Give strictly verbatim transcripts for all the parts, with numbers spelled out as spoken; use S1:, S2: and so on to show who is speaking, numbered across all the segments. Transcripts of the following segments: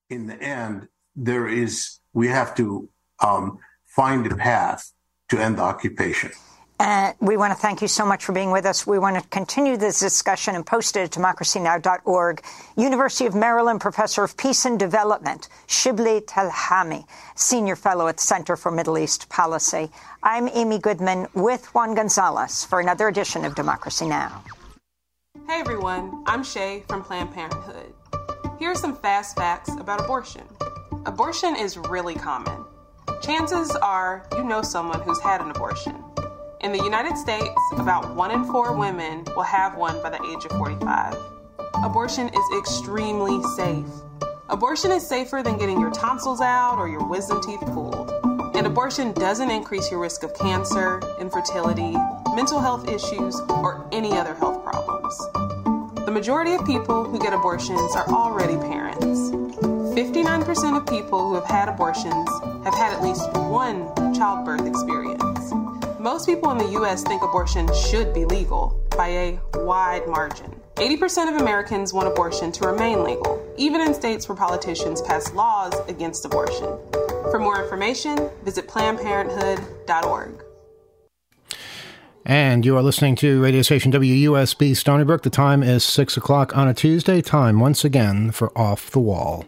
S1: in the end, there is, we have to um, find a path to end the occupation.
S2: And we want to thank you so much for being with us. We want to continue this discussion and post it at democracy now dot org. University of Maryland Professor of Peace and Development, Shibli Telhami, Senior Fellow at the Center for Middle East Policy. I'm Amy Goodman with Juan Gonzalez for another edition of Democracy Now!
S3: Hey everyone, I'm Shay from Planned Parenthood. Here are some fast facts about abortion. Abortion is really common. Chances are you know someone who's had an abortion. In the United States, about one in four women will have one by the age of forty-five. Abortion is extremely safe. Abortion is safer than getting your tonsils out or your wisdom teeth pulled. And abortion doesn't increase your risk of cancer, infertility, mental health issues, or any other health problems. The majority of people who get abortions are already parents. fifty-nine percent of people who have had abortions have had at least one childbirth experience. Most people in the U S think abortion should be legal by a wide margin. eighty percent of Americans want abortion to remain legal, even in states where politicians pass laws against abortion. For more information, visit planned parenthood dot org.
S4: And you are listening to radio station W U S B Stony Brook. The time is six o'clock on a Tuesday. Time once again for Off the Wall.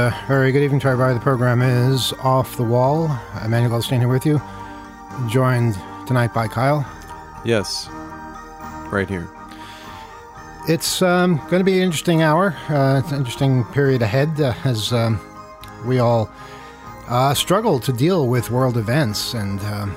S4: uh, very good evening to everybody. The program is Off the Wall. Emmanuel Goldstein here with you, joined tonight by Kyle.
S5: Yes, right here.
S4: It's um, going to be an interesting hour. Uh, it's an interesting period ahead uh, as um, we all uh, struggle to deal with world events and um,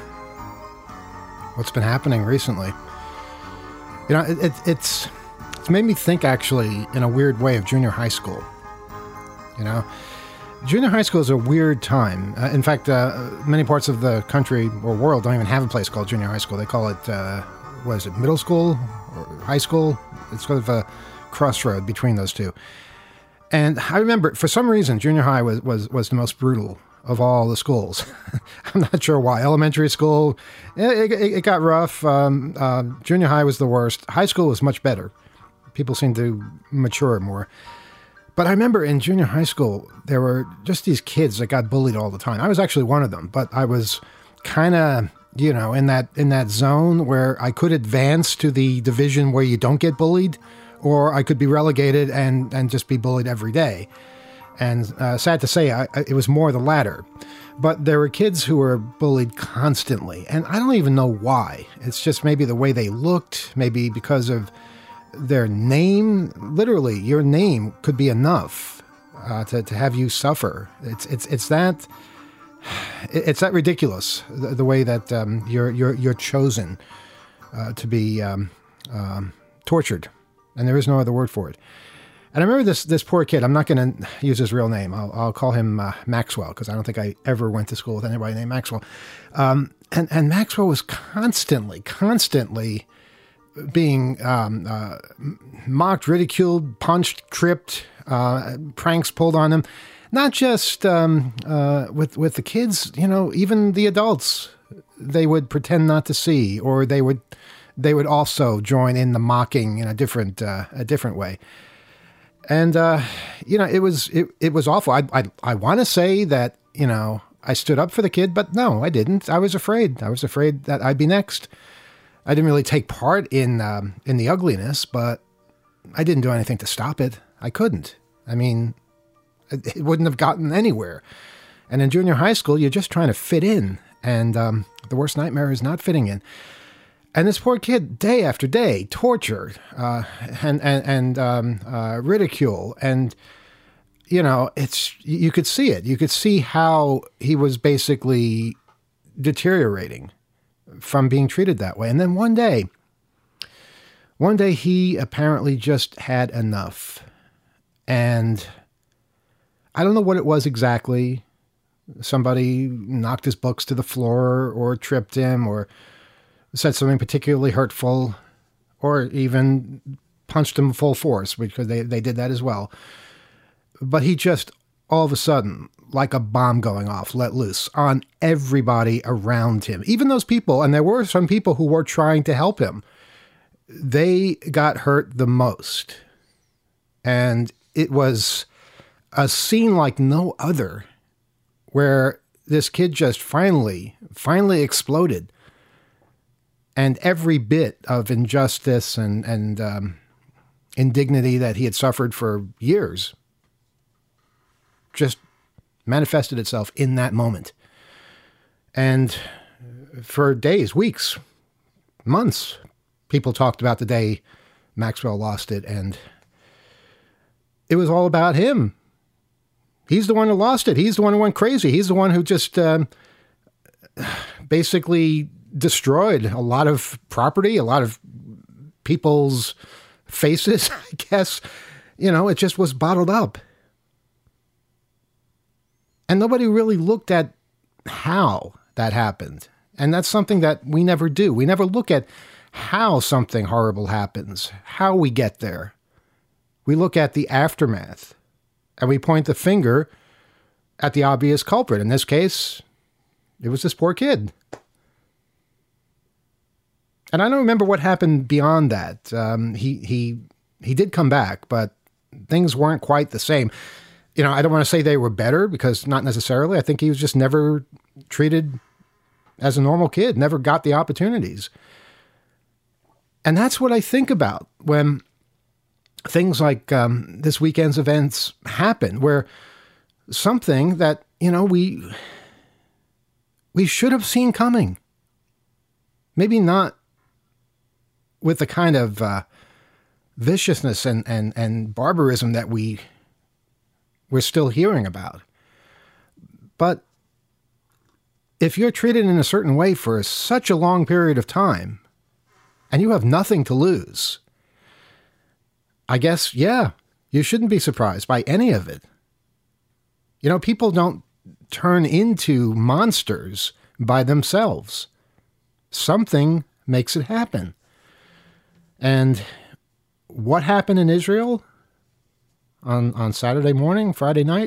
S4: what's been happening recently. You know, it, it, it's it's made me think, actually, in a weird way, of junior high school. You know, junior high school is a weird time. Uh, in fact, uh, many parts of the country or world don't even have a place called junior high school. They call it, uh, what is it, middle school or high school? It's sort of a crossroad between those two. And I remember, for some reason, junior high was, was, was the most brutal of all the schools. I'm not sure why. Elementary school, it, it, it got rough. Um, uh, junior high was the worst. High school was much better. People seemed to mature more. But I remember in junior high school, there were just these kids that got bullied all the time. I was actually one of them, but I was kind of, you know, in that in that zone where I could advance to the division where you don't get bullied, or I could be relegated and, and just be bullied every day. And uh, sad to say, I, I, it was more the latter. But there were kids who were bullied constantly, and I don't even know why. It's just maybe the way they looked, maybe because of their name. Literally, your name could be enough uh, to to have you suffer. It's it's it's that it's that ridiculous, the, the way that um, you're you're you're chosen uh, to be um, um, tortured, and there is no other word for it. And I remember this this poor kid. I'm not going to use his real name. I'll I'll call him uh, Maxwell, because I don't think I ever went to school with anybody named Maxwell. Um, and and Maxwell was constantly constantly. being um, uh, mocked, ridiculed, punched, tripped, uh, pranks pulled on him. Not just um, uh, with with the kids, you know, even the adults, they would pretend not to see, or they would they would also join in the mocking in a different uh, a different way. And uh, you know, it was it it was awful. I I I want to say that, you know, I stood up for the kid, but no, I didn't. I was afraid. I was afraid that I'd be next. I didn't really take part in um, in the ugliness, but I didn't do anything to stop it. I couldn't. I mean, it, it wouldn't have gotten anywhere. And in junior high school, you're just trying to fit in. And um, the worst nightmare is not fitting in. And this poor kid, day after day, tortured uh, and and, and um, uh, ridicule. And, you know, it's you could see it. You could see how he was basically deteriorating from being treated that way. And then one day, one day he apparently just had enough. And I don't know what it was exactly. Somebody knocked his books to the floor, or tripped him, or said something particularly hurtful, or even punched him full force, because they, they did that as well. But he just, all of a sudden, like a bomb going off, let loose on everybody around him. Even those people, and there were some people who were trying to help him, they got hurt the most. And it was a scene like no other, where this kid just finally, finally exploded. And every bit of injustice and, and um, indignity that he had suffered for years just manifested itself in that moment. And for days, weeks, months, people talked about the day Maxwell lost it, and it was all about him. He's the one who lost it. He's the one who went crazy. He's the one who just um, basically destroyed a lot of property, a lot of people's faces, I guess. You know, it just was bottled up. And nobody really looked at how that happened. And that's something that we never do. We never look at how something horrible happens, how we get there. We look at the aftermath, and we point the finger at the obvious culprit. In this case, it was this poor kid. And I don't remember what happened beyond that. Um, he he he did come back, but things weren't quite the same. You know, I don't want to say they were better, because not necessarily. I think he was just never treated as a normal kid, never got the opportunities. And that's what I think about when things like um, this weekend's events happen, where something that, you know, we we should have seen coming. Maybe not with the kind of uh, viciousness and, and, and barbarism that we, we're still hearing about. But if you're treated in a certain way for such a long period of time, and you have nothing to lose, I guess, yeah, you shouldn't be surprised by any of it. You know, people don't turn into monsters by themselves. Something makes it happen. And what happened in Israel on, on Saturday morning, Friday night,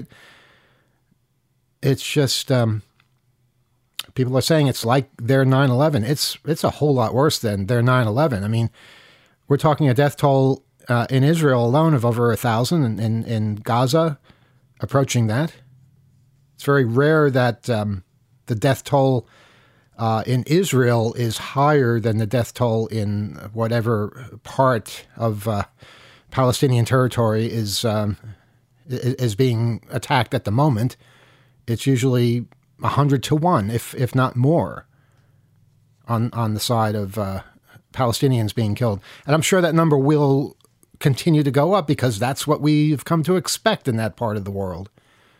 S4: it's just, um, people are saying it's like their nine eleven. It's it's a whole lot worse than their nine eleven. I mean, we're talking a death toll uh, in Israel alone of over a thousand, and in, in Gaza, approaching that. It's very rare that um, the death toll uh, in Israel is higher than the death toll in whatever part of uh, Palestinian territory is um, is being attacked at the moment. It's usually a hundred to one, if if not more, on on the side of uh, Palestinians being killed. And I'm sure that number will continue to go up because that's what we've come to expect in that part of the world.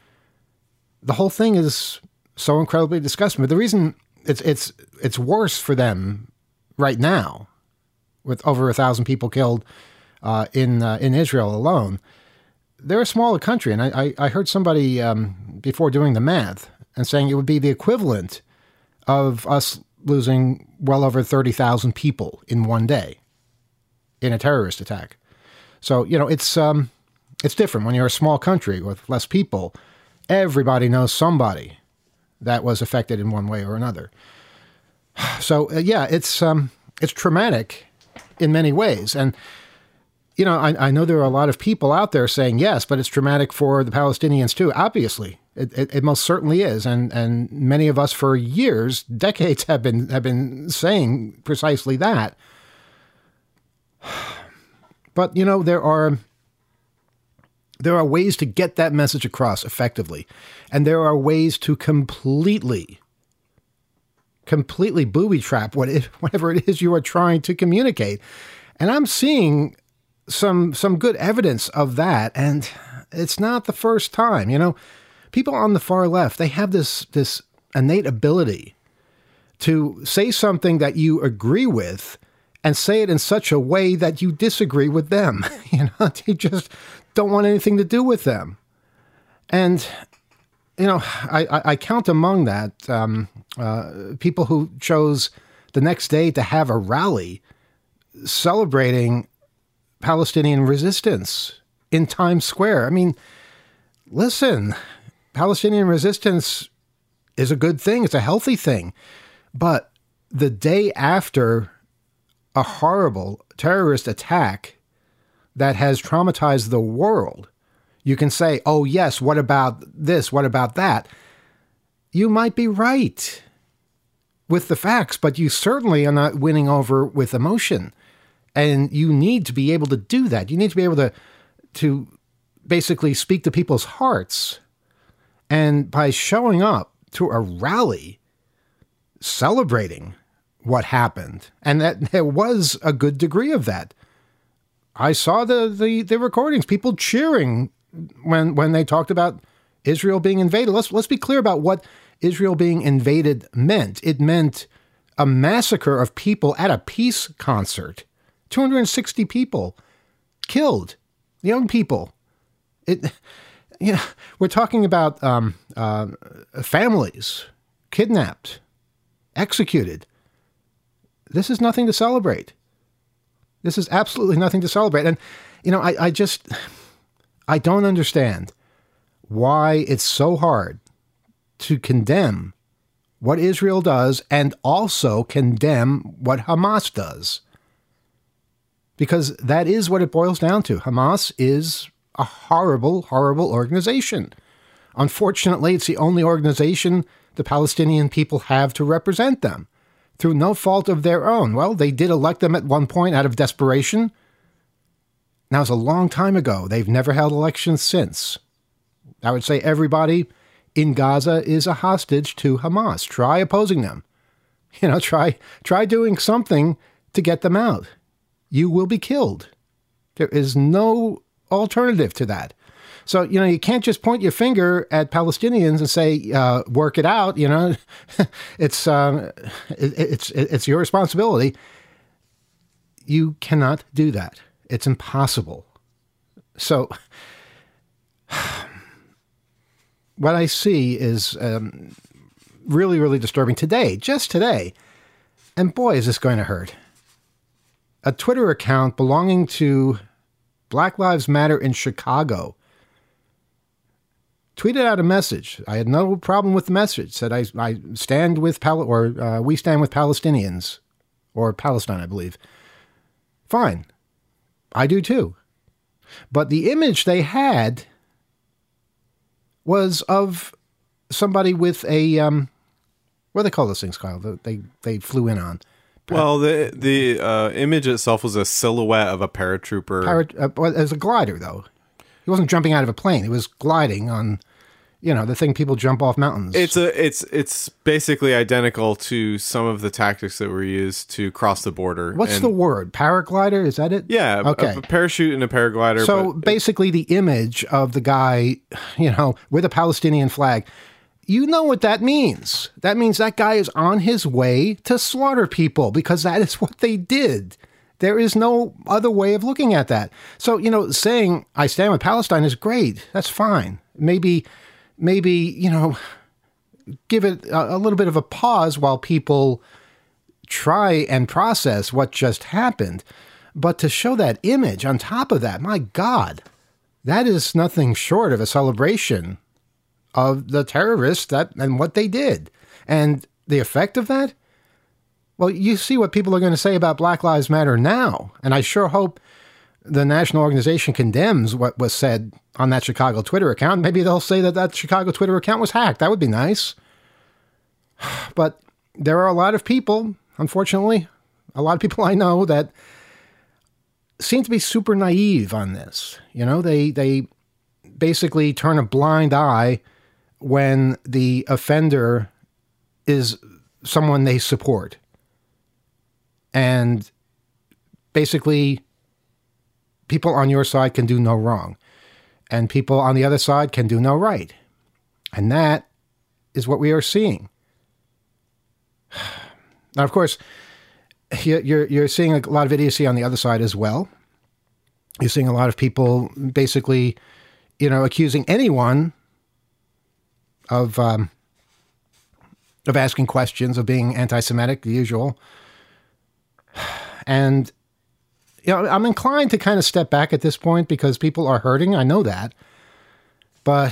S4: The whole thing is so incredibly disgusting. But the reason it's it's it's worse for them right now, with over a thousand people killed uh, in uh, in Israel alone, they're a smaller country. And I, I, I heard somebody um, before doing the math and saying it would be the equivalent of us losing well over thirty thousand people in one day in a terrorist attack. So, you know, it's um, it's different when you're a small country with less people. Everybody knows somebody that was affected in one way or another. So, uh, yeah, it's um, it's traumatic in many ways. And, you know, I, I know there are a lot of people out there saying, yes, but it's traumatic for the Palestinians too. Obviously, it, it, it most certainly is. And and many of us for years, decades have been have been saying precisely that. But, you know, there are there are ways to get that message across effectively. And there are ways to completely, completely booby trap what it, whatever it is you are trying to communicate. And I'm seeing some some good evidence of that. And it's not the first time. You know, people on the far left, they have this this innate ability to say something that you agree with and say it in such a way that you disagree with them. You know, you just don't want anything to do with them. And, you know, I, I, I count among that um, uh, people who chose the next day to have a rally celebrating Palestinian resistance in Times Square. I mean, listen, Palestinian resistance is a good thing. It's a healthy thing. But the day after a horrible terrorist attack that has traumatized the world, you can say, oh, yes, what about this? What about that? You might be right with the facts, but you certainly are not winning over with emotion. And you need to be able to do that. You need to be able to, to basically speak to people's hearts. And by showing up to a rally celebrating what happened, and that there was a good degree of that. I saw the, the, the recordings, people cheering when when they talked about Israel being invaded. Let's let's be clear about what Israel being invaded meant. It meant a massacre of people at a peace concert. two hundred sixty people killed, young people. It, you know, we're talking about um, uh, families kidnapped, executed. This is nothing to celebrate. This is absolutely nothing to celebrate. And, you know, I, I just, I don't understand why it's so hard to condemn what Israel does and also condemn what Hamas does. Because that is what it boils down to. Hamas is a horrible, horrible organization. Unfortunately, it's the only organization the Palestinian people have to represent them, through no fault of their own. Well, they did elect them at one point out of desperation. Now, it's a long time ago. They've never held elections since. I would say everybody in Gaza is a hostage to Hamas. Try opposing them. You know, try try doing something to get them out. You will be killed. There is no alternative to that. So, you know, you can't just point your finger at Palestinians and say, uh, work it out. You know, it's, um, it, it's, it's your responsibility. You cannot do that. It's impossible. So what I see is um, really, really disturbing today, just today. And boy, is this going to hurt. A Twitter account belonging to Black Lives Matter in Chicago tweeted out a message. I had no problem with the message. Said I, I stand with Pal- or uh, we stand with Palestinians, or Palestine, I believe. Fine, I do too. But the image they had was of somebody with a um, what do they call those things, Kyle? They they flew in on.
S5: Well, the the uh, image itself was a silhouette of a paratrooper.
S4: Para, uh, well, as a glider, though. He wasn't jumping out of a plane. He was gliding on, you know, the thing people jump off mountains.
S5: It's a it's it's basically identical to some of the tactics that were used to cross the border.
S4: What's
S5: and,
S4: the word? Paraglider? Is that it?
S5: Yeah.
S4: Okay.
S5: A, a parachute and a paraglider.
S4: So
S5: but
S4: basically, the image of the guy, you know, with a Palestinian flag. You know what that means. That means that guy is on his way to slaughter people, because that is what they did. There is no other way of looking at that. So, you know, saying I stand with Palestine is great. That's fine. Maybe, maybe, you know, give it a, a little bit of a pause while people try and process what just happened. But to show that image on top of that, my God, that is nothing short of a celebration of the terrorists that and what they did. And the effect of that? Well, you see what people are going to say about Black Lives Matter now. And I sure hope the national organization condemns what was said on that Chicago Twitter account. Maybe they'll say that that Chicago Twitter account was hacked. That would be nice. But there are a lot of people, unfortunately, a lot of people I know that seem to be super naive on this. You know, they they basically turn a blind eye when the offender is someone they support. And basically, people on your side can do no wrong. And people on the other side can do no right. And that is what we are seeing. Now, of course, you're, you're seeing a lot of idiocy on the other side as well. You're seeing a lot of people basically, you know, accusing anyone of um, of asking questions, of being anti-Semitic, the usual. And, you know, I'm inclined to kind of step back at this point because people are hurting. I know that. But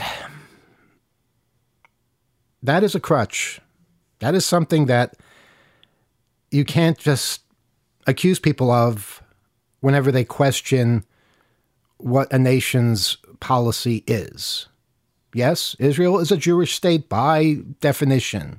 S4: that is a crutch. That is something that you can't just accuse people of whenever they question what a nation's policy is. Yes, Israel is a Jewish state by definition.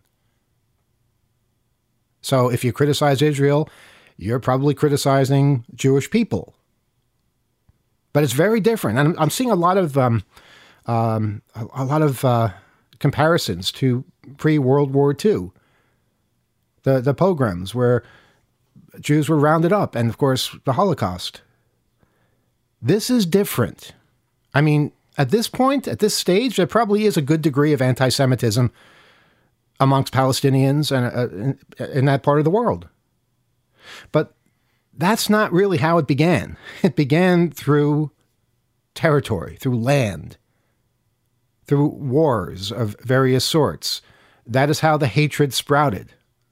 S4: So if you criticize Israel, you're probably criticizing Jewish people. But it's very different. And I'm, I'm seeing a lot of um, um, a, a lot of uh, comparisons to pre-World War Two. The the pogroms where Jews were rounded up, and of course the Holocaust. This is different. I mean, at this point, at this stage, there probably is a good degree of anti-Semitism amongst Palestinians and uh, in, in that part of the world. But that's not really how it began. It began through territory, through land, through wars of various sorts. That is how the hatred sprouted.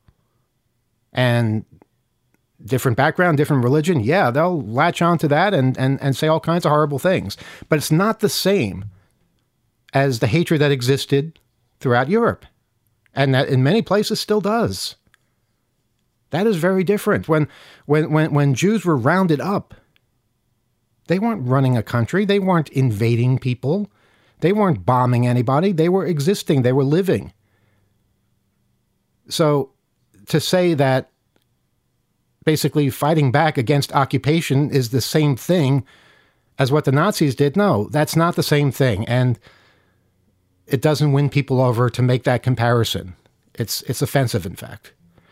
S4: And different background, different religion, yeah, they'll latch onto that and, and, and say all kinds of horrible things. But it's not the same as the hatred that existed throughout Europe. And that in many places still does. That is very different. When, when, when, when Jews were rounded up, they weren't running a country. They weren't invading people. They weren't bombing anybody. They were existing. They were living. So to say that basically fighting back against occupation is the same thing as what the Nazis did, no, that's not the same thing. And it doesn't win people over to make that comparison. It's it's offensive, in fact.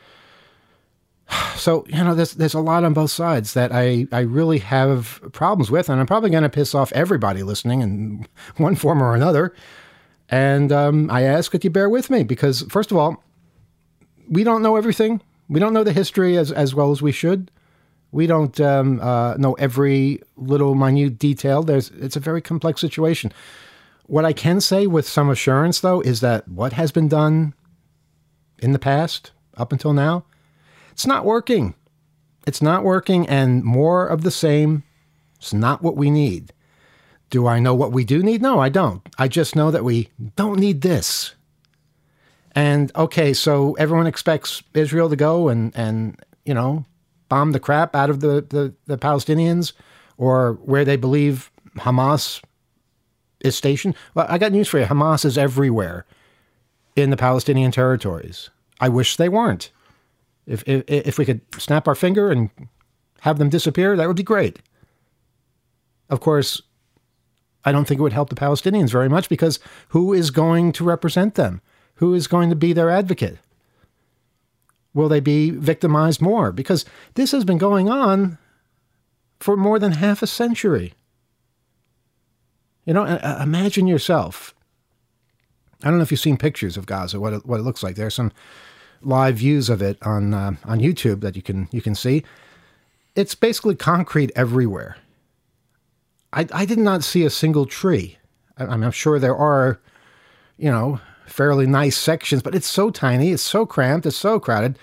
S4: So, you know, there's there's a lot on both sides that I, I really have problems with, and I'm probably going to piss off everybody listening in one form or another. And um, I ask that you bear with me because, first of all, we don't know everything. We don't know the history as, as well as we should. We don't um, uh, know every little minute detail. There's it's a very complex situation. What I can say with some assurance, though, is that what has been done in the past, up until now, it's not working. It's not working, and more of the same. It's not what we need. Do I know what we do need? No, I don't. I just know that we don't need this. And, okay, so everyone expects Israel to go and, and you know, bomb the crap out of the, the, the Palestinians or where they believe Hamas is stationed. Well, I got news for you. Hamas is everywhere in the Palestinian territories. I wish they weren't. If, if if we could snap our finger and have them disappear, that would be great. Of course, I don't think it would help the Palestinians very much because who is going to represent them? Who is going to be their advocate? Will they be victimized more? Because this has been going on for more than half a century. You know, imagine yourself. I don't know if you've seen pictures of Gaza, what it, what it looks like. There's some live views of it on uh, on YouTube that you can you can see. It's basically concrete everywhere. I I did not see a single tree. I, I'm sure there are, you know, fairly nice sections, but it's so tiny, it's so cramped, it's so crowded.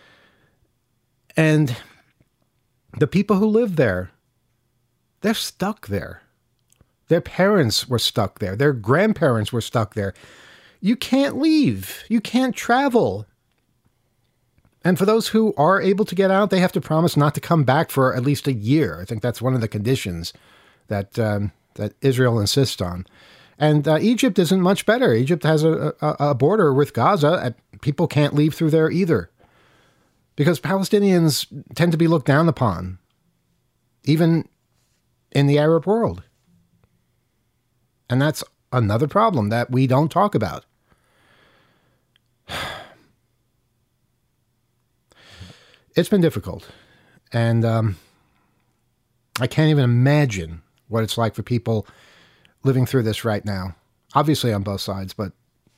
S4: And the people who live there, they're stuck there. Their parents were stuck there. Their grandparents were stuck there. You can't leave. You can't travel. And for those who are able to get out, they have to promise not to come back for at least a year. I think that's one of the conditions that um, that Israel insists on. And uh, Egypt isn't much better. Egypt has a, a, a border with Gaza. People can't leave through there either. Because Palestinians tend to be looked down upon, even in the Arab world. And that's another problem that we don't talk about. It's been difficult. And um, I can't even imagine what it's like for people living through this right now. Obviously on both sides, but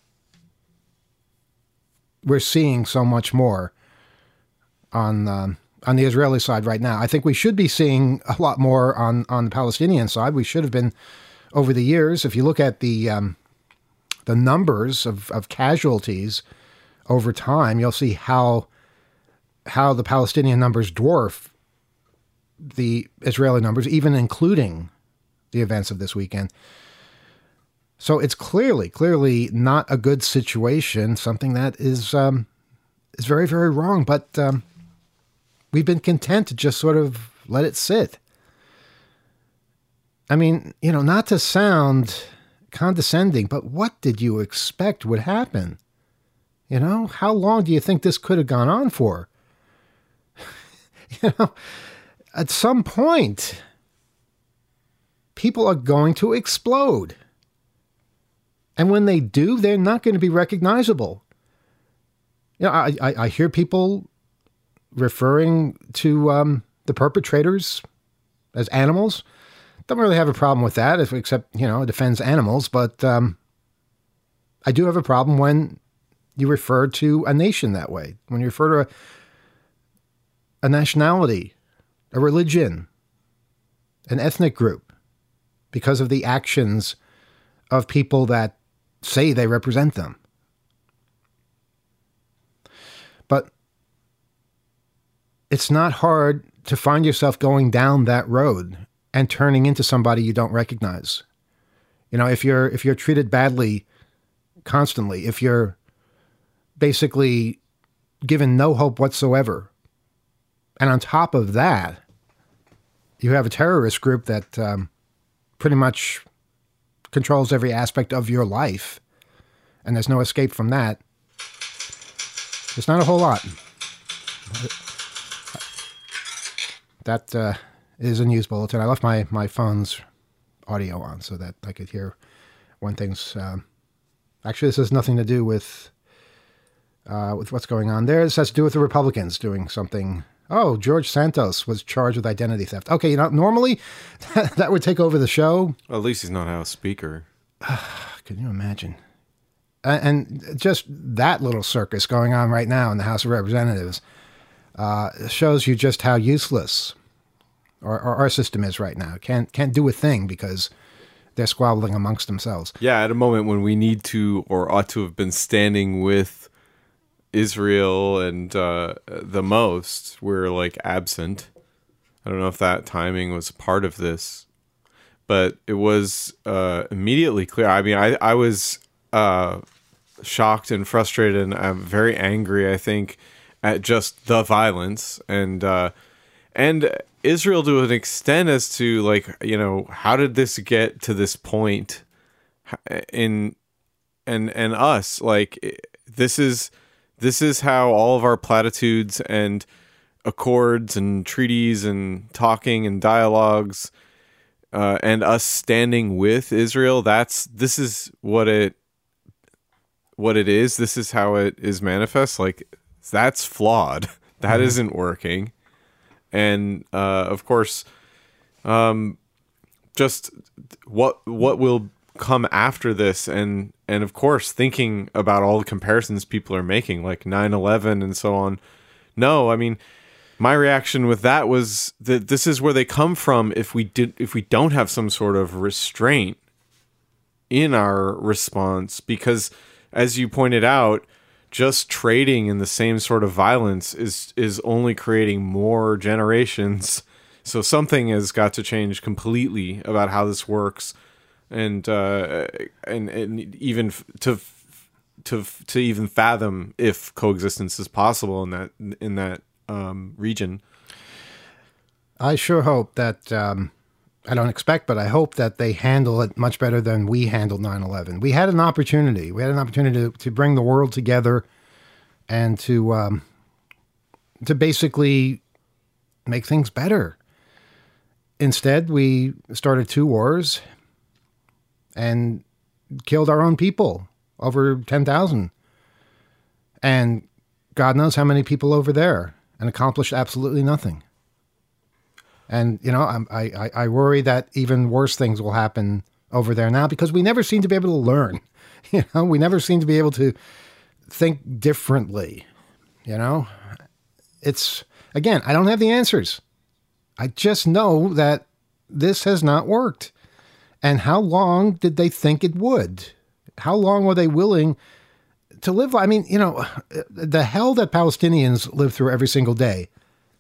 S4: we're seeing so much more on um, on the Israeli side right now. I think we should be seeing a lot more on, on the Palestinian side. We should have been over the years. If you look at the um, the numbers of, of casualties over time, you'll see how how the Palestinian numbers dwarf the Israeli numbers, even including the events of this weekend. So it's clearly, clearly not a good situation, something that is um, is very, very wrong. But um, we've been content to just sort of let it sit. I mean, you know, not to sound condescending, but what did you expect would happen? You know, how long do you think this could have gone on for? You know, at some point, people are going to explode. And when they do, they're not going to be recognizable. You know, I, I, I hear people referring to um, the perpetrators as animals. Don't really have a problem with that, if, except, you know, it defends animals. But um, I do have a problem when you refer to a nation that way. When you refer to a, a nationality, a religion, an ethnic group, because of the actions of people that say they represent them. But it's not hard to find yourself going down that road and turning into somebody you don't recognize. You know, if you're if you're treated badly constantly, if you're basically given no hope whatsoever, and on top of that, you have a terrorist group that um, pretty much controls every aspect of your life, and there's no escape from that. There's not a whole lot. That uh, is a news bulletin. I left my, my phone's audio on so that I could hear when things uh, Actually, this has nothing to do with uh, with what's going on there. This has to do with the Republicans doing something. Oh, George Santos was charged with identity theft. Okay, you know, normally that would take over the show.
S5: Well, at least he's not House Speaker.
S4: Can you imagine? And just that little circus going on right now in the House of Representatives uh, shows you just how useless our, our, our system is right now. Can't can't do a thing because they're squabbling amongst themselves.
S5: Yeah, at a moment when we need to or ought to have been standing with Israel and uh, the most, we're like absent. I don't know if that timing was a part of this, but it was uh, immediately clear. I mean, I, I was uh, shocked and frustrated, and I'm very angry, I think, at just the violence and uh, and Israel to an extent as to, like, you know, how did this get to this point in and and us? Like, this is this is how all of our platitudes and accords and treaties and talking and dialogues uh, and us standing with Israel, that's this is what it what it is. This is how it is manifest. Like, that's flawed. That mm-hmm. isn't working. And uh, of course, um, just what what will come after this, and and of course, thinking about all the comparisons people are making, like nine eleven and so on. No, I mean, my reaction with that was that this is where they come from. If we did, if we don't have some sort of restraint in our response, because as you pointed out, just trading in the same sort of violence is is only creating more generations. So something has got to change completely about how this works, and uh, and and even to to to even fathom if coexistence is possible in that in that um, region.
S4: I sure hope that. Um... I don't expect, but I hope that they handle it much better than we handled nine eleven. We had an opportunity. We had an opportunity to, to bring the world together and to um, to basically make things better. Instead, we started two wars and killed our own people, over ten thousand. And God knows how many people over there, and accomplished absolutely nothing. And, you know, I, I I worry that even worse things will happen over there now because we never seem to be able to learn. You know, we never seem to be able to think differently. You know, it's, again, I don't have the answers. I just know that this has not worked. And how long did they think it would? How long were they willing to live? I mean, you know, the hell that Palestinians live through every single day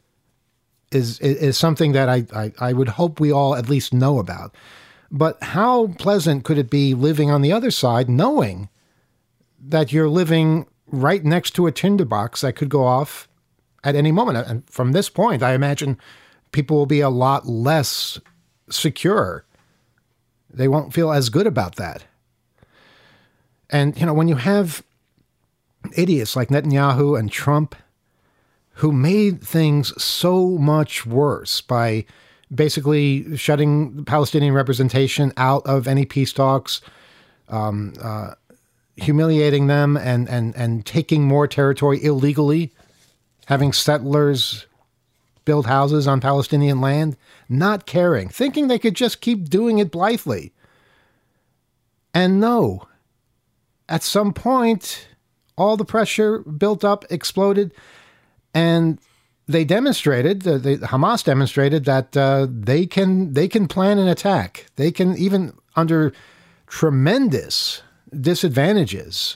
S4: is is something that I, I, I would hope we all at least know about. But how pleasant could it be living on the other side, knowing that you're living right next to a tinderbox that could go off at any moment? And from this point, I imagine people will be a lot less secure. They won't feel as good about that. And, you know, when you have idiots like Netanyahu and Trump who made things so much worse by basically shutting Palestinian representation out of any peace talks, um, uh, humiliating them and, and, and taking more territory illegally, having settlers build houses on Palestinian land, not caring, thinking they could just keep doing it blithely. And no, at some point, all the pressure built up, exploded, and they demonstrated, uh, the Hamas demonstrated that uh, they can they can plan an attack. They can, even under tremendous disadvantages,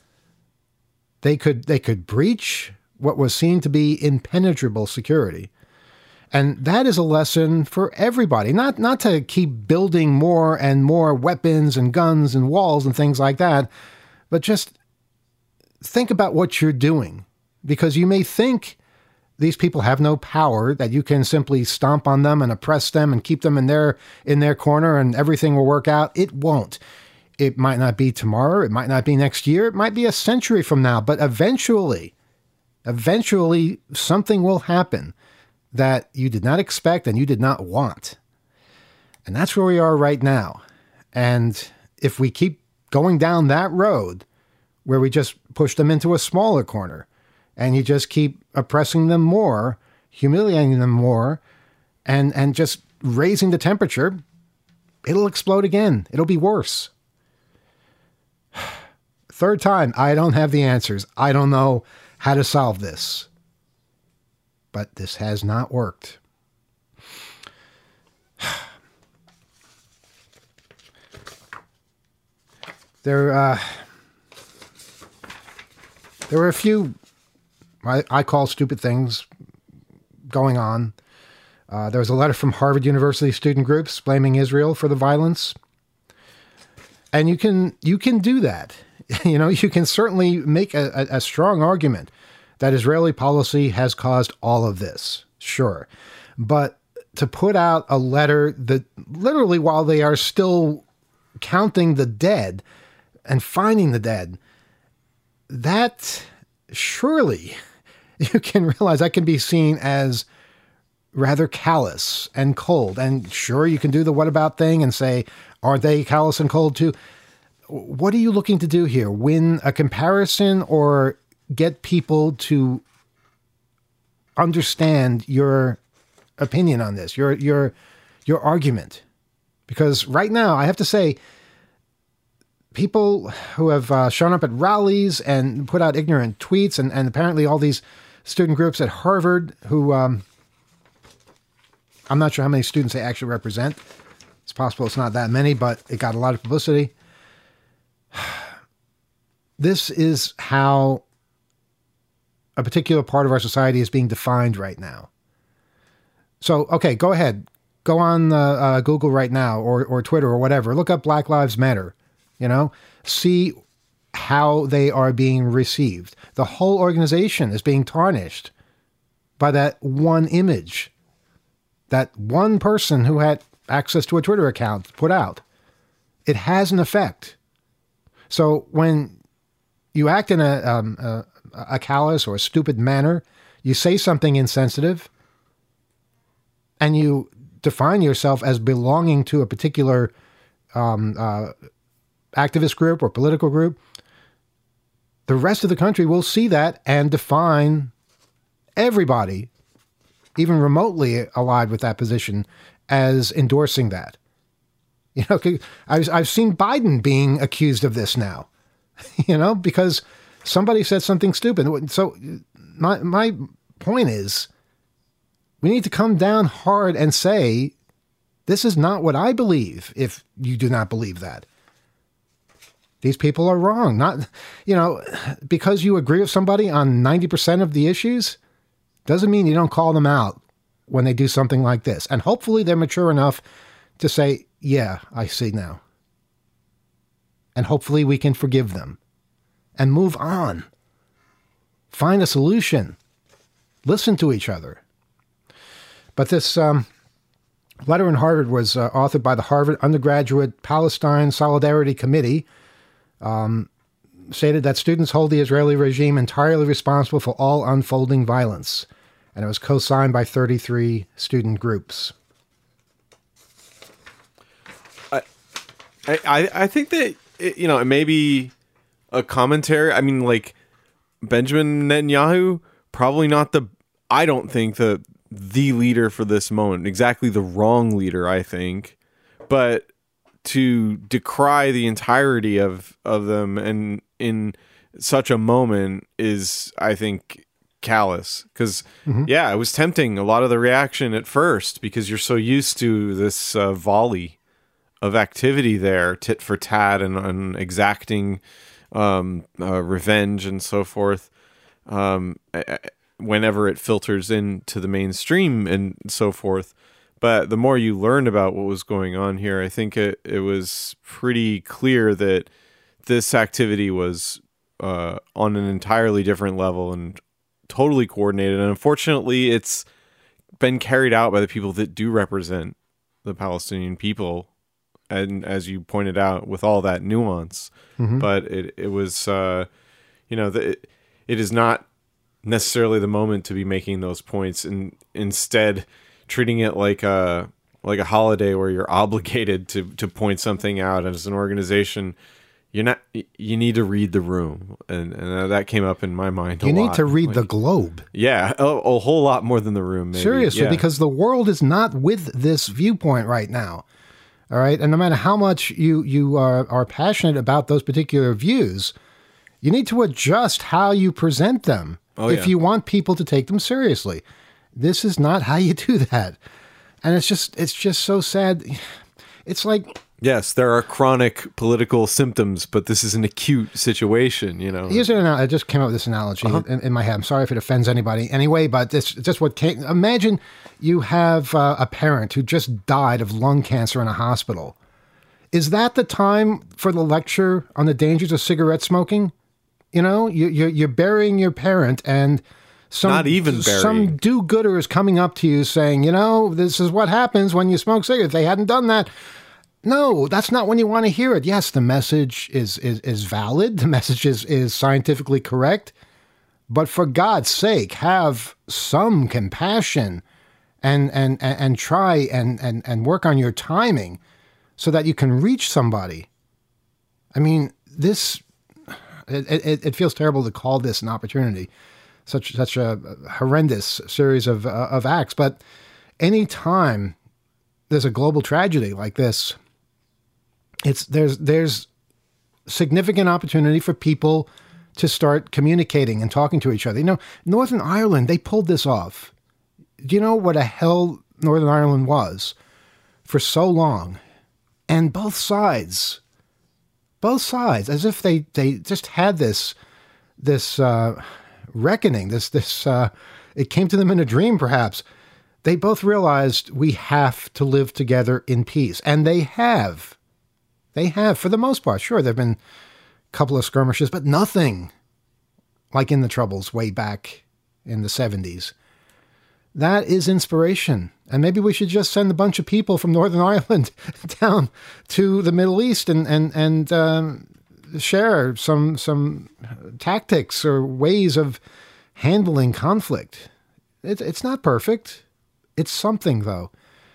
S4: they could they could breach what was seen to be impenetrable security. And that is a lesson for everybody, not not to keep building more and more weapons and guns and walls and things like that, but just think about what you're doing. Because you may think these people have no power, that you can simply stomp on them and oppress them and keep them in their in their corner and everything will work out. It won't. It might not be tomorrow. It might not be next year. It might be a century from now. But eventually, eventually something will happen that you did not expect and you did not want. And that's where we are right now. And if we keep going down that road where we just push them into a smaller corner and you just keep oppressing them more, humiliating them more, and, and just raising the temperature, it'll explode again. It'll be worse. Third time, I don't have the answers. I don't know how to solve this. But this has not worked. There, uh, there were a few, I, I call stupid things going on. Uh, there was a letter from Harvard University student groups blaming Israel for the violence. And you can, you can do that. You know, you can certainly make a, a, a strong argument that Israeli policy has caused all of this. Sure. But to put out a letter that literally while they are still counting the dead and finding the dead, that surely you can realize that can be seen as rather callous and cold. And sure, you can do the what about thing and say, aren't they callous and cold too? What are you looking to do here? Win a comparison or get people to understand your opinion on this, your, your, your argument? Because right now, I have to say, people who have uh, shown up at rallies and put out ignorant tweets, and, and apparently all these student groups at Harvard who, um, I'm not sure how many students they actually represent. It's possible it's not that many, but it got a lot of publicity. This is how a particular part of our society is being defined right now. So, okay, go ahead. Go on uh, uh, Google right now or, or Twitter or whatever. Look up Black Lives Matter, you know, see how they are being received. The whole organization is being tarnished by that one image that one person who had access to a Twitter account put out. It has an effect. So when you act in a, um, a, a callous or a stupid manner, you say something insensitive, and you define yourself as belonging to a particular um, uh, activist group or political group, the rest of the country will see that and define everybody, even remotely allied with that position, as endorsing that. You know, I've, I've seen Biden being accused of this now, you know, because somebody said something stupid. So my, my point is, we need to come down hard and say, this is not what I believe if you do not believe that. These people are wrong. Not, you know, because you agree with somebody on ninety percent of the issues doesn't mean you don't call them out when they do something like this. And hopefully they're mature enough to say, yeah, I see now. And hopefully we can forgive them and move on. Find a solution. Listen to each other. But this um, letter in Harvard was uh, authored by the Harvard Undergraduate Palestine Solidarity Committee, um, stated that students hold the Israeli regime entirely responsible for all unfolding violence. And it was co-signed by thirty-three student groups.
S5: I, I, I think that, it, you know, it may be a commentary. I mean, like, Benjamin Netanyahu, probably not the, I don't think the, the leader for this moment, exactly the wrong leader, I think. But to decry the entirety of, of them and in such a moment is, I think, callous. Because, mm-hmm. yeah, it was tempting, a lot of the reaction at first, because you're so used to this uh, volley of activity there, tit for tat and, and exacting um, uh, revenge and so forth. Um, I, whenever it filters into the mainstream and so forth. But the more you learned about what was going on here, I think it, it was pretty clear that this activity was uh, on an entirely different level and totally coordinated. And unfortunately, it's been carried out by the people that do represent the Palestinian people. And as you pointed out, with all that nuance, mm-hmm. but it, it was, uh, you know, the, it, it is not necessarily the moment to be making those points, and instead treating it like a like a holiday where you're obligated to to point something out. As an organization, you're not. You need to read the room, and, and that came up in my mind. A
S4: you need
S5: lot.
S4: to read
S5: like,
S4: the globe.
S5: Yeah, a, a whole lot more than the room. Maybe.
S4: Seriously,
S5: yeah.
S4: because the world is not with this viewpoint right now. All right, and no matter how much you you are are passionate about those particular views, you need to adjust how you present them
S5: oh,
S4: if
S5: yeah.
S4: you want people to take them seriously. This is not how you do that, and it's just it's just so sad. It's like.
S5: Yes, there are chronic political symptoms, but this is an acute situation, you know.
S4: Here's an, I just came up with this analogy uh-huh. in, in my head. I'm sorry if it offends anybody anyway, but this just what came. Imagine you have uh, a parent who just died of lung cancer in a hospital. Is that the time for the lecture on the dangers of cigarette smoking? You know, you, you're, you're burying your parent, and some,
S5: Not even burying.
S4: some do-gooder is coming up to you saying, you know, this is what happens when you smoke cigarettes. They hadn't done that. No, that's not when you want to hear it. Yes, the message is is, is valid. The message is, is scientifically correct. But for God's sake, have some compassion and and, and, and try and, and, and work on your timing so that you can reach somebody. I mean, this, it, it, it feels terrible to call this an opportunity, such such a horrendous series of, uh, of acts. But any time there's a global tragedy like this, It's there's there's significant opportunity for people to start communicating and talking to each other. You know, Northern Ireland, they pulled this off. Do you know what a hell Northern Ireland was for so long? And both sides, both sides, as if they, they just had this this uh, reckoning, this this uh, it came to them in a dream, perhaps. They both realized we have to live together in peace, and they have. They have, for the most part. Sure, there have been a couple of skirmishes, but nothing like in the Troubles way back in the seventies. That is inspiration. And maybe we should just send a bunch of people from Northern Ireland down to the Middle East and and and um, share some some tactics or ways of handling conflict. It, it's not perfect. It's something, though.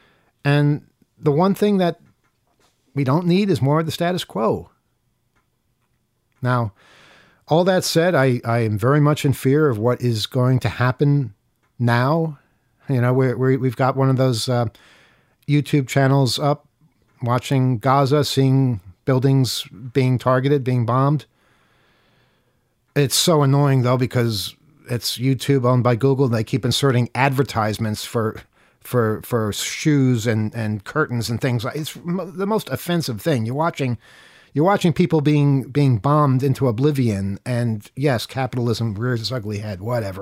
S4: And the one thing that we don't need is more of the status quo. Now, all that said, I, I am very much in fear of what is going to happen now. You know, we're, we're, we've got one of those uh, YouTube channels up, watching Gaza, seeing buildings being targeted, being bombed. It's so annoying, though, because it's YouTube owned by Google, and they keep inserting advertisements for for for shoes and, and curtains and things. It's the most offensive thing. You're watching you're watching people being being bombed into oblivion, and yes, capitalism rears its ugly head, whatever.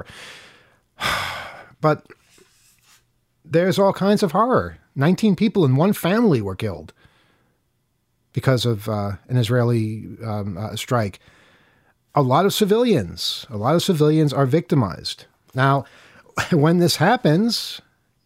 S4: But there's all kinds of horror. nineteen people in one family were killed because of uh, an Israeli um, uh, strike. A lot of civilians, a lot of civilians are victimized. Now, when this happens,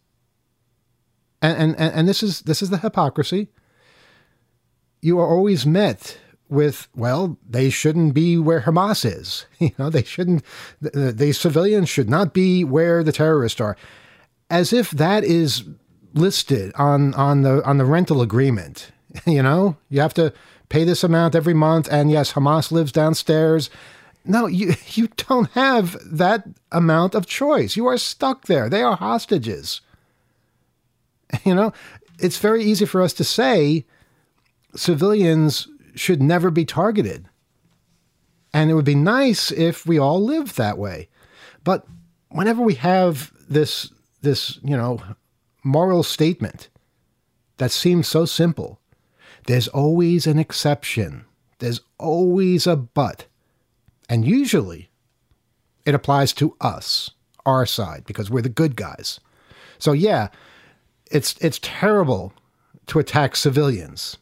S4: and, and, and this is this is the hypocrisy, you are always met with, well, they shouldn't be where Hamas is. You know, they shouldn't, the, the civilians should not be where the terrorists are. As if that is listed on, on the on the rental agreement. You know, you have to pay this amount every month, and yes, Hamas lives downstairs. No, you you don't have that amount of choice. You are stuck there. They are hostages. You know, it's very easy for us to say civilians should never be targeted. And it would be nice if we all lived that way. But whenever we have this, this, you know, moral statement that seems so simple, there's always an exception. There's always a but. And usually it applies to us, our side, because we're the good guys. So yeah, it's it's terrible to attack civilians.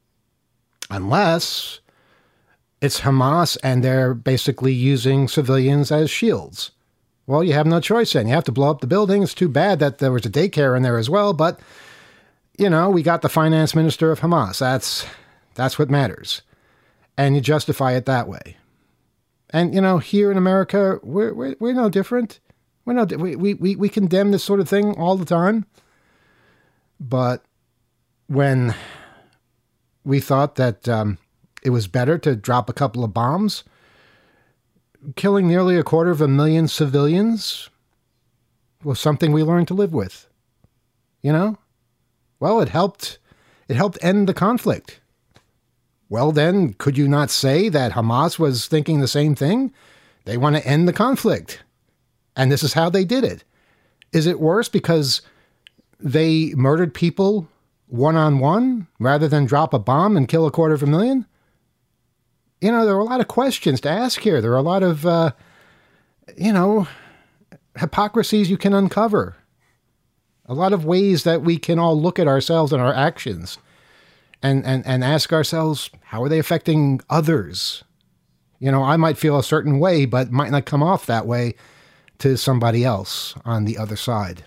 S4: Unless it's Hamas and they're basically using civilians as shields. Well, you have no choice then. You have to blow up the building. It's too bad that there was a daycare in there as well, but you know, we got the finance minister of Hamas. That's that's what matters. And you justify it that way. And, you know, here in America, we're we're, we're no different. We're no we, we we we condemn this sort of thing all the time. But when we thought that um, it was better to drop a couple of bombs. Killing nearly a quarter of a million civilians was something we learned to live with. You know? Well, it helped, it helped end the conflict. Well, then, could you not say that Hamas was thinking the same thing? They want to end the conflict. And this is how they did it. Is it worse because they murdered people one-on-one rather than drop a bomb and kill a quarter of a million? You know, there are a lot of questions to ask here. There are a lot of, uh, you know, hypocrisies you can uncover. A lot of ways that we can all look at ourselves and our actions and, and, and ask ourselves, how are they affecting others? You know, I might feel a certain way, but might not come off that way to somebody else on the other side.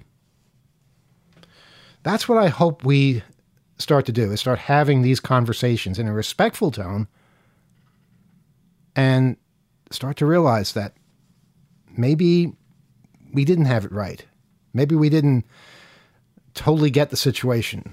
S4: That's what I hope we start to do, is start having these conversations in a respectful tone and start to realize that maybe we didn't have it right. Maybe we didn't totally get the situation.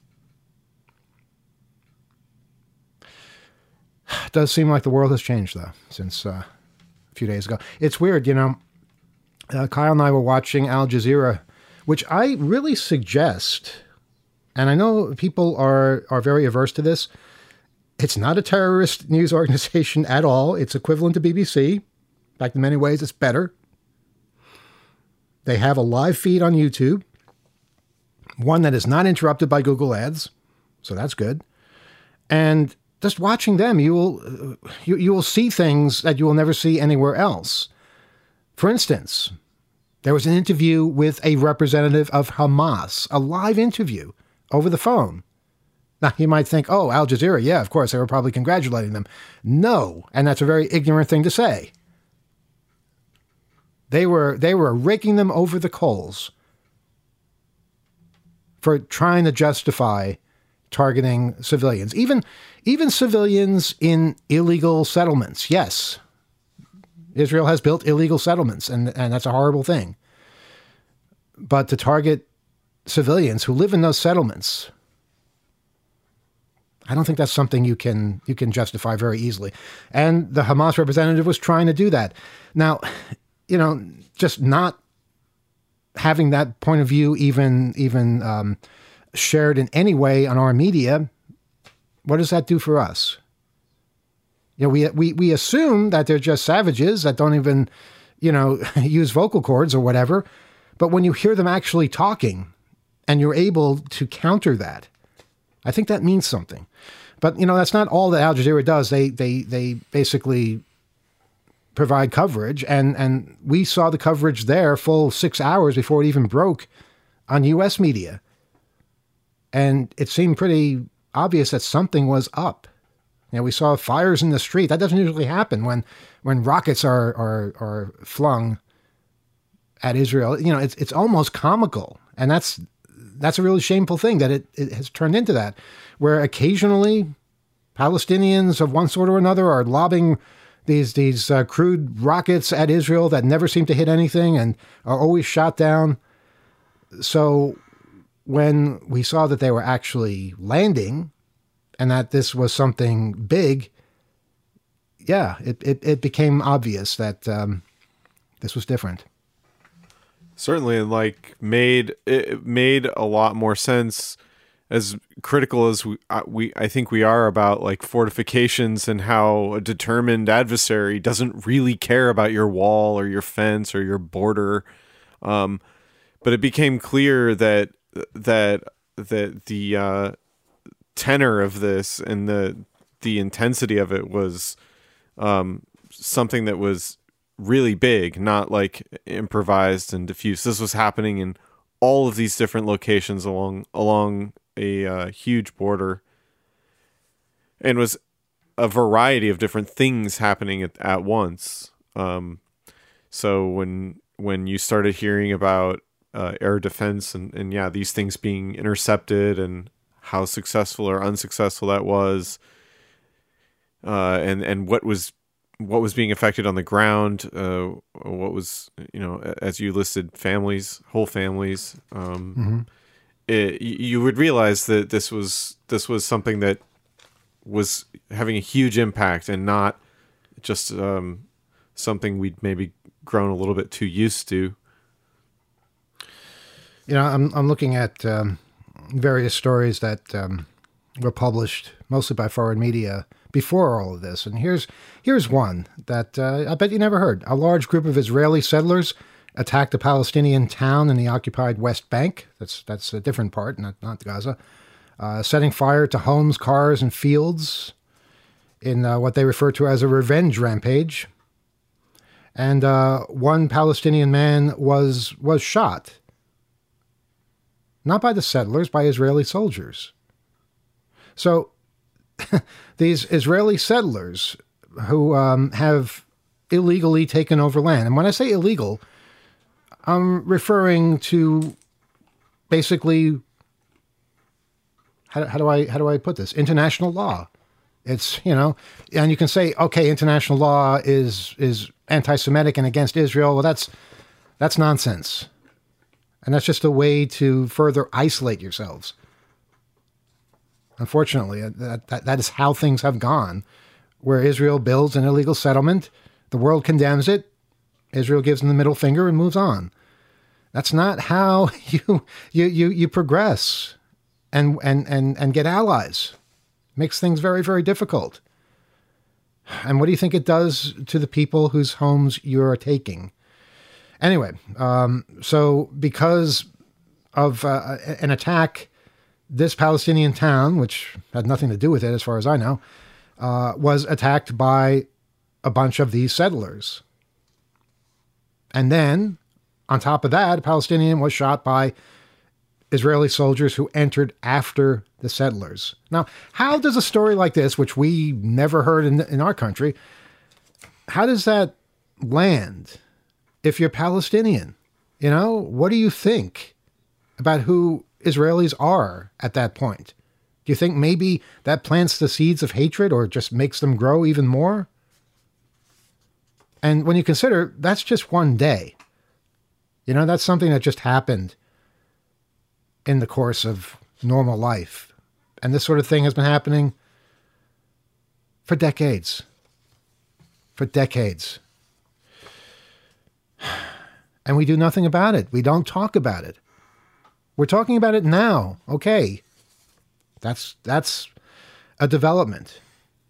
S4: It does seem like the world has changed, though, since uh, a few days ago. It's weird, you know. Uh, Kyle and I were watching Al Jazeera, which I really suggest, and I know people are, are very averse to this. It's not a terrorist news organization at all. It's equivalent to B B C. In fact, in many ways, it's better. They have a live feed on YouTube, one that is not interrupted by Google Ads, so that's good. And just watching them, you will you, you will see things that you will never see anywhere else. For instance, there was an interview with a representative of Hamas, a live interview over the phone. Now, you might think, oh, Al Jazeera, yeah, of course, they were probably congratulating them. No, and that's a very ignorant thing to say. They were they were raking them over the coals for trying to justify targeting civilians, even even civilians in illegal settlements. Yes, Israel has built illegal settlements, and, and that's a horrible thing. But to target civilians who live in those settlements, I don't think that's something you can you can justify very easily. And the Hamas representative was trying to do that. Now, you know, just not having that point of view even even um, shared in any way on our media, what does that do for us? You know, we we we assume that they're just savages that don't even, you know, use vocal cords or whatever. But when you hear them actually talking and you're able to counter that, I think that means something. But, you know, that's not all that Al Jazeera does. They they they basically provide coverage, and, and we saw the coverage there full six hours before it even broke on U S media. And it seemed pretty obvious that something was up. You know, we saw fires in the street. That doesn't usually happen when when rockets are are, are flung at Israel. You know, it's it's almost comical, and that's that's a really shameful thing that it, it has turned into that, where occasionally Palestinians of one sort or another are lobbing these these uh, crude rockets at Israel that never seem to hit anything and are always shot down. So when we saw that they were actually landing and that this was something big, yeah, it, it, it became obvious that um, this was different.
S5: Certainly, like made it made a lot more sense. As critical as we, uh, we, I think we are about like fortifications and how a determined adversary doesn't really care about your wall or your fence or your border, um, but it became clear that that that the uh, tenor of this and the the intensity of it was um, something that was really big, not like improvised and diffuse. This was happening in all of these different locations along along. a uh, huge border, and was a variety of different things happening at, at once. Um, so when when you started hearing about uh, air defense and, and yeah, these things being intercepted and how successful or unsuccessful that was, uh, and and what was what was being affected on the ground, uh, what was, you know, as you listed, families, whole families. Um, mm-hmm. It, you would realize that this was this was something that was having a huge impact and not just um, something we'd maybe grown a little bit too used to.
S4: You know, I'm I'm looking at um, various stories that um, were published mostly by foreign media before all of this, and here's here's one that uh, I bet you never heard. A large group of Israeli settlers attacked a Palestinian town in the occupied West Bank. That's that's a different part, not not Gaza. Uh, setting fire to homes, cars, and fields in uh, what they refer to as a revenge rampage. And uh, one Palestinian man was was shot. Not by the settlers, by Israeli soldiers. So these Israeli settlers who um, have illegally taken over land. And when I say illegal, I'm referring to basically, how, how do I how do I put this? International law. It's, you know, and you can say, okay, international law is is anti-Semitic and against Israel. Well, that's that's nonsense. And that's just a way to further isolate yourselves. Unfortunately, that, that, that is how things have gone, where Israel builds an illegal settlement, the world condemns it, Israel gives them the middle finger and moves on. That's not how you you you, you progress and, and, and, and get allies. Makes things very, very difficult. And what do you think it does to the people whose homes you're taking? Anyway, um, so because of uh, an attack, this Palestinian town, which had nothing to do with it as far as I know, uh, was attacked by a bunch of these settlers. And then, on top of that, a Palestinian was shot by Israeli soldiers who entered after the settlers. Now, how does a story like this, which we never heard in, in our country, how does that land if you're Palestinian? You know, what do you think about who Israelis are at that point? Do you think maybe that plants the seeds of hatred or just makes them grow even more? And when you consider that's just one day, you know, that's something that just happened in the course of normal life. And this sort of thing has been happening for decades. For decades. And we do nothing about it. We don't talk about it. We're talking about it now. Okay. That's that's a development.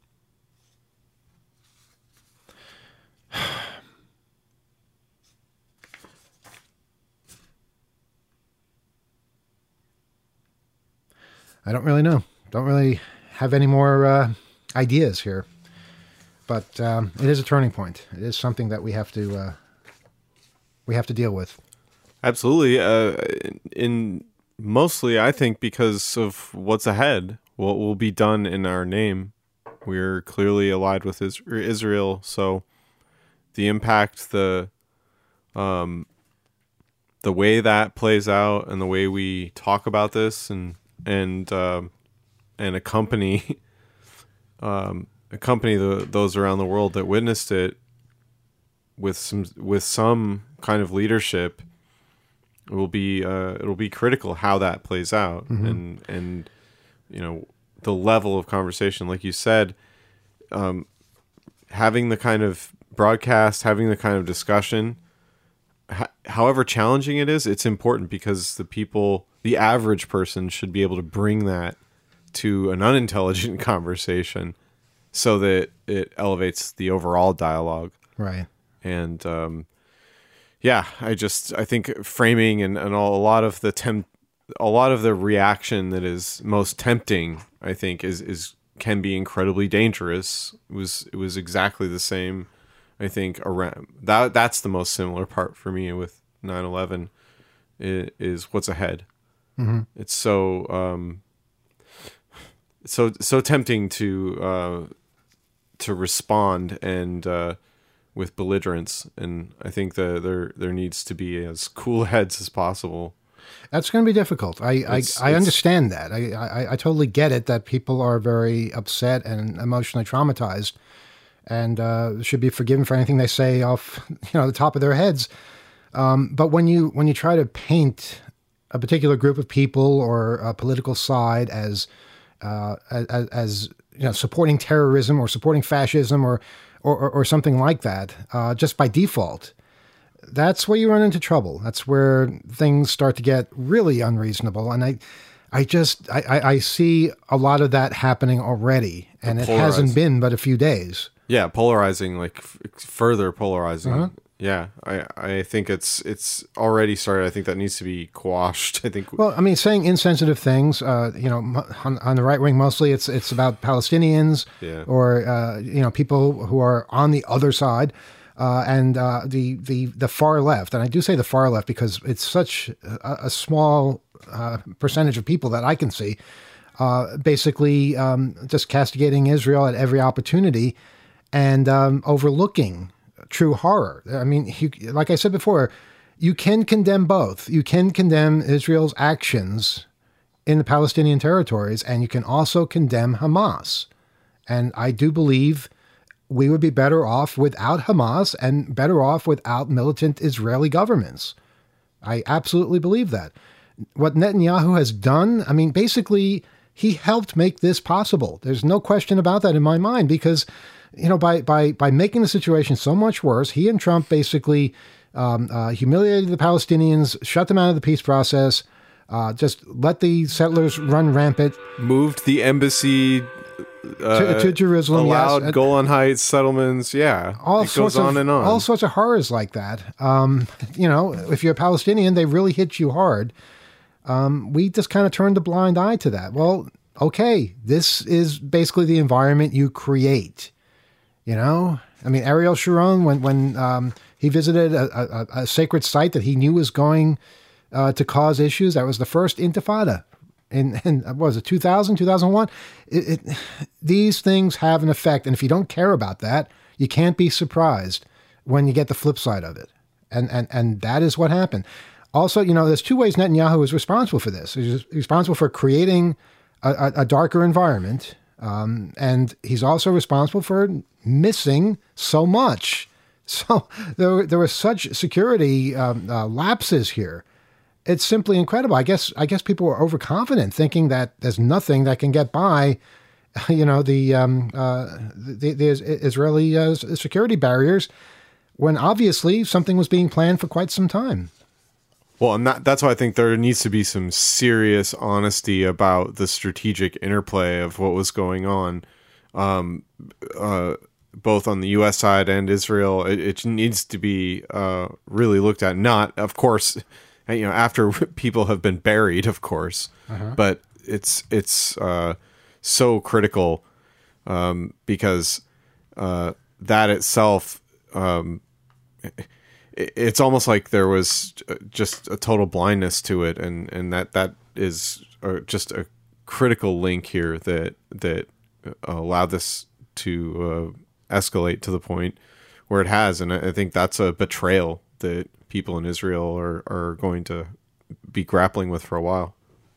S4: I don't really know. Don't really have any more uh, ideas here. But um, it is a turning point. It is something that we have to uh, we have to deal with.
S5: Absolutely. Uh, in mostly, I think, because of what's ahead, what will be done in our name. We're clearly allied with Israel, so the impact, the um, the way that plays out, and the way we talk about this, and and uh, and accompany um, accompany the, those around the world that witnessed it with some with some kind of leadership, it will be uh, it'll be critical how that plays out, mm-hmm. and and you know the level of conversation, like you said, um, having the kind of broadcast, having the kind of discussion, h- however challenging it is, it's important because the people, the average person, should be able to bring that to an unintelligent conversation, so that it elevates the overall dialogue.
S4: Right.
S5: And um, yeah, I just I think framing and, and all, a lot of the temp, a lot of the reaction that is most tempting, I think, is is can be incredibly dangerous. It was it was exactly the same, I think, around that. That's the most similar part for me with nine eleven is, is what's ahead. Mm-hmm. It's so um, so so tempting to uh, to respond and uh, with belligerence, and I think that there there needs to be as cool heads as possible.
S4: That's going to be difficult. I it's, I, I understand that. I, I I totally get it that people are very upset and emotionally traumatized, and uh, should be forgiven for anything they say off you know the top of their heads. Um, but when you when you try to paint a particular group of people or a political side as uh, as, as you know, supporting terrorism or supporting fascism or or, or, or something like that, uh, just by default, that's where you run into trouble. That's where things start to get really unreasonable. And I, I just, I, I, I see a lot of that happening already, and it hasn't been but a few days.
S5: Yeah, polarizing, like f- further polarizing.
S4: Uh-huh.
S5: Yeah, I, I think it's it's already started. I think that needs to be quashed. I think.
S4: Well, I mean, saying insensitive things, uh, you know, on, on the right wing mostly, it's it's about Palestinians
S5: yeah.
S4: or uh, you know, people who are on the other side, uh, and uh, the the the far left. And I do say the far left because it's such a, a small uh, percentage of people that I can see, uh, basically um, just castigating Israel at every opportunity and um, overlooking true horror. I mean, you, like I said before, you can condemn both. You can condemn Israel's actions in the Palestinian territories, and you can also condemn Hamas. And I do believe we would be better off without Hamas and better off without militant Israeli governments. I absolutely believe that. What Netanyahu has done, I mean, basically, he helped make this possible. There's no question about that in my mind, because you know, by by by making the situation so much worse, he and Trump basically um, uh, humiliated the Palestinians, shut them out of the peace process, uh, just let the settlers run rampant.
S5: Moved the embassy uh,
S4: to, to Jerusalem,
S5: allowed
S4: yes.
S5: Golan Heights settlements, yeah.
S4: All
S5: it
S4: sorts
S5: goes on
S4: of,
S5: and on.
S4: All sorts of horrors like that. Um, you know, if you're a Palestinian, they really hit you hard. Um, we just kind of turned a blind eye to that. Well, okay, this is basically the environment you create. You know, I mean, Ariel Sharon, when when um, he visited a, a, a sacred site that he knew was going uh, to cause issues, that was the first Intifada in, in what was it, two thousand, two thousand one? It, it, these things have an effect. And if you don't care about that, you can't be surprised when you get the flip side of it. And, and, and that is what happened. Also, you know, there's two ways Netanyahu is responsible for this. He's responsible for creating a, a, a darker environment. Um, and he's also responsible for missing so much. So there, there were such security um, uh, lapses here. It's simply incredible. I guess I guess people were overconfident, thinking that there's nothing that can get by, you know, the um, uh, the, the Israeli uh, security barriers, when obviously something was being planned for quite some time.
S5: Well, and that, that's why I think there needs to be some serious honesty about the strategic interplay of what was going on, um, uh, both on the U S side and Israel. It, it needs to be uh, really looked at. Not, of course, you know, after people have been buried, of course, uh-huh. but it's it's uh, so critical um, because uh, that itself. Um, It's almost like there was just a total blindness to it, and, and that that is just a critical link here that that allowed this to uh, escalate to the point where it has, and I think that's a betrayal that people in Israel are, are going to be grappling with for a while.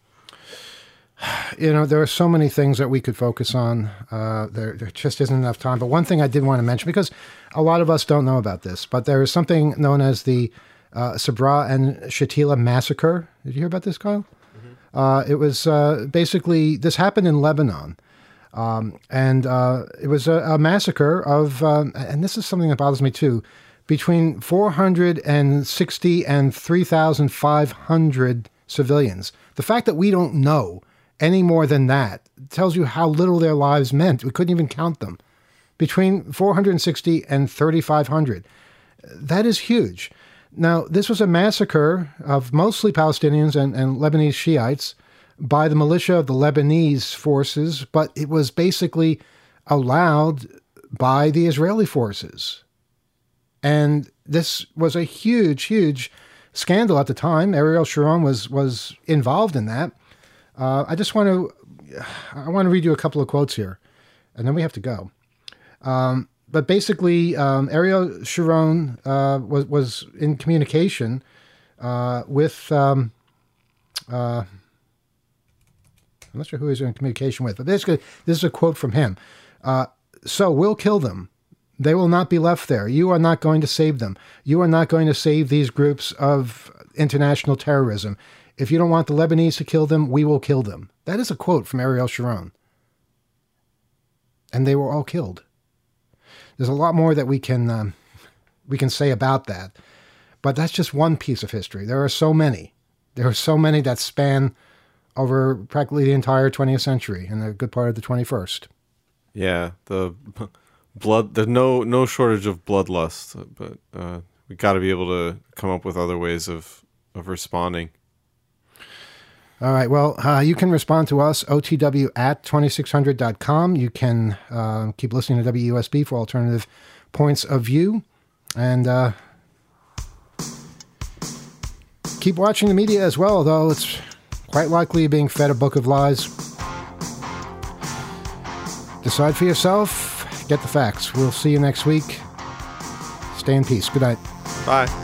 S4: You know, there are so many things that we could focus on. Uh, there, there just isn't enough time. But one thing I did want to mention, because a lot of us don't know about this, but there is something known as the uh, Sabra and Shatila massacre. Did you hear about this, Kyle? Mm-hmm. Uh, it was uh, basically, this happened in Lebanon. Um, and uh, it was a, a massacre of, um, and this is something that bothers me too, between four hundred sixty and three thousand five hundred civilians. The fact that we don't know any more than that tells you how little their lives meant. We couldn't even count them. Between four hundred sixty and thirty-five hundred. That is huge. Now, this was a massacre of mostly Palestinians and, and Lebanese Shiites by the militia of the Lebanese forces, but it was basically allowed by the Israeli forces. And this was a huge, huge scandal at the time. Ariel Sharon was was involved in that. Uh, I just want to, I want to read you a couple of quotes here, and then we have to go. Um, but basically, um, Ariel Sharon uh, was was in communication uh, with, um, uh, I'm not sure who he's in communication with, but basically, this is a quote from him. Uh, so we'll kill them. They will not be left there. You are not going to save them. You are not going to save these groups of international terrorism. If you don't want the Lebanese to kill them, we will kill them. That is a quote from Ariel Sharon. and they were all killed. There's a lot more that we can um, we can say about that, but that's just one piece of history. There are so many. There are so many that span over practically the entire twentieth century and a good part of the twenty-first.
S5: Yeah, the blood. There's no no shortage of bloodlust, but uh, we got to be able to come up with other ways of of responding.
S4: All right. Well, uh, you can respond to us, O T W at twenty-six hundred dot com. You can uh, keep listening to W U S B for alternative points of view. And uh, keep watching the media as well, though it's quite likely being fed a book of lies. Decide for yourself. Get the facts. We'll see you next week. Stay in peace. Good night.
S5: Bye.